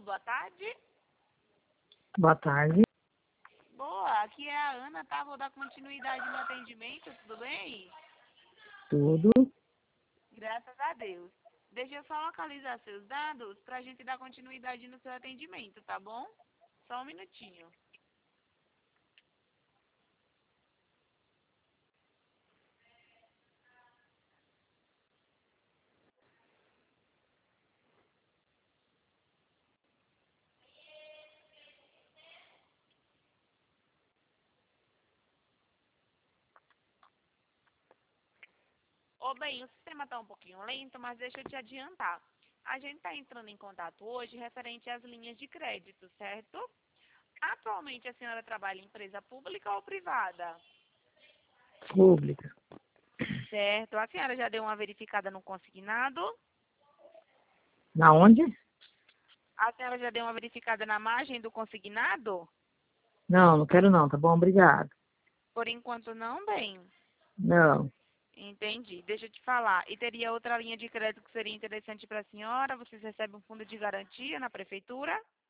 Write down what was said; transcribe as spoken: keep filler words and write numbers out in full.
boa tarde. Boa tarde. Boa, aqui é a Ana, tá? Vou dar continuidade no atendimento, tudo bem? Tudo. Graças a Deus. Deixa eu só localizar seus dados pra gente dar continuidade no seu atendimento, tá bom? Só um minutinho. Ô, bem, o sistema tá um pouquinho lento, mas deixa eu te adiantar. A gente tá entrando em contato hoje referente às linhas de crédito, certo? Atualmente a senhora trabalha em empresa pública ou privada? Pública. Certo. A senhora já deu uma verificada no consignado? Na onde? A senhora já deu uma verificada na margem do consignado? Não, não quero não, tá bom? Obrigado. Por enquanto não, bem. Não. Entendi. Deixa eu te falar. E teria outra linha de crédito que seria interessante para a senhora? Vocês recebem um fundo de garantia na prefeitura?